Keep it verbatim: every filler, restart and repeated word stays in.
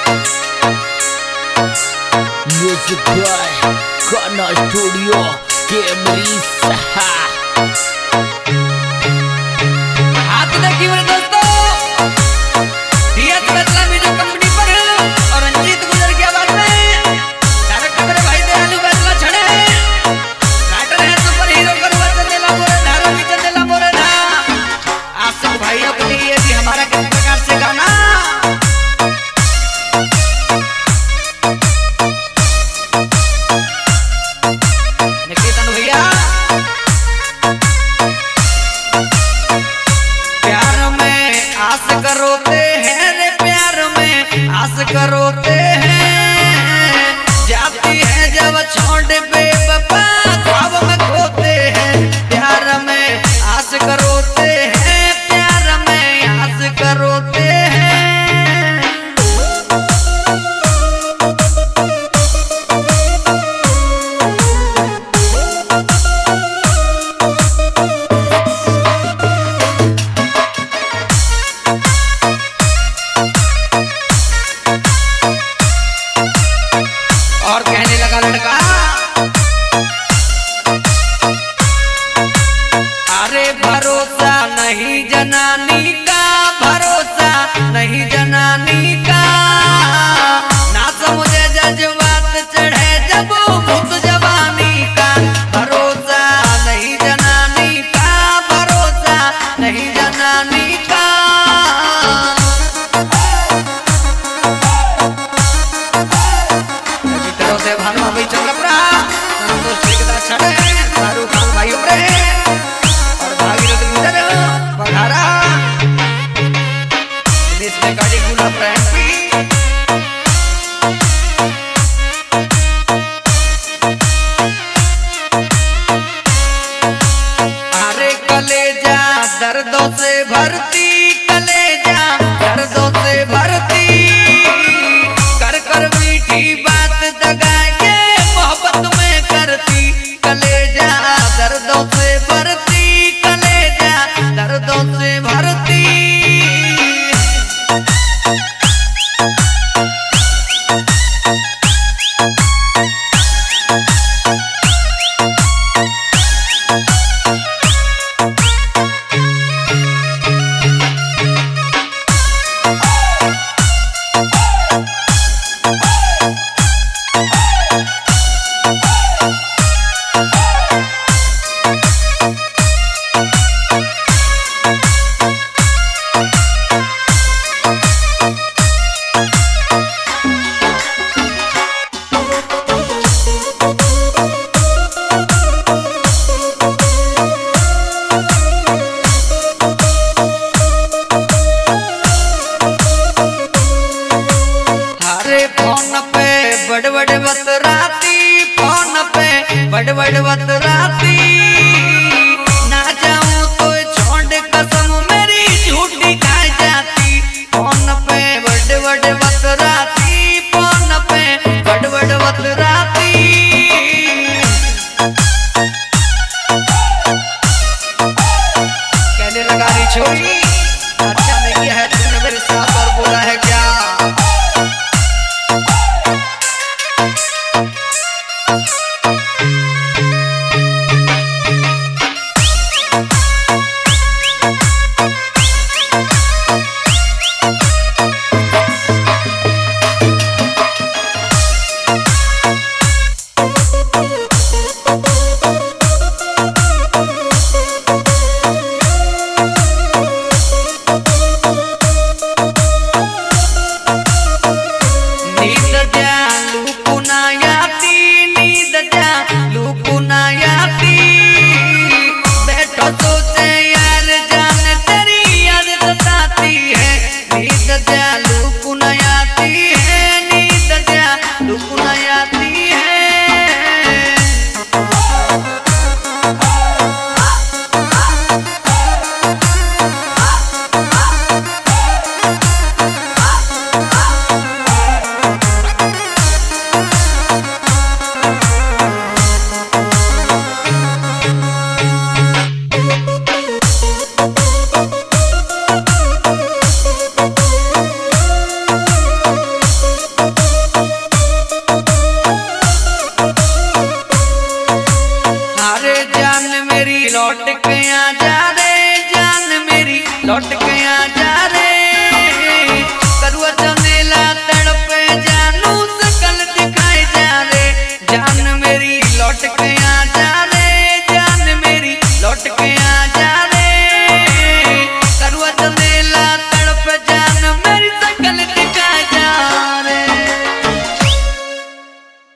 Music by Kana Studio Camry Saha। हाथ देखिए मेरे दोस्तों, दिया फैसला म्यूजिक कंपनी पर और रंजीत गुजर की आवाज में डायरेक्टर मेरे भाई दयालु फैसला छड़े, राइटर है सुपर हीरो करुआ चंदेला मोरे धारो की चंदेला मोरे धा। आप सब भाइयों के लिए भी हमारा किस प्रकार से गाना निकेतन भैया। प्यार में आस करोते हैं रे, प्यार में आस करोते हैं, जाती है जब छोड़ बेवफा ख्वाब में खोते हैं। प्यार में आस करोते हैं, प्यार में आस करोते हैं। और कहने लगा लड़का, अरे भरोसा नहीं जनानी का, भरोसा नहीं जनानी का, ना समझे जज्बात चढ़े जब भूत जवानी का। भरोसा नहीं जनानी का, भरोसा नहीं जनानी का। से भानु भाई चंद्रपुरा संतोष ठेकेदार छड़े सारू खान भाई उमरे और भागीरथ गुजर बघारा देश में गाड़ी गुलाब रहती। अरे कलेजा दर्दों से भरती, कलेजा दर्दों से भरती, कर कर मीठी बात दगाए मोहब्बत में करती। कलेजा दर्दों से भरती, कलेजा दर्दों से भरती। फोन पे बड़ बड़ बतराती, फोन पे बड़ बड़ बतराती, ना जाऊं तो छोड़ कसम मेरी झूठी खा जाती। फोन पे बड़ बड़ बतराती, फोन पे बड़ बड़ बतराती। कहने लगा री छोरी, अच्छा नहीं किया है तुमने मेरे साथ और बोला है क्या। लौट के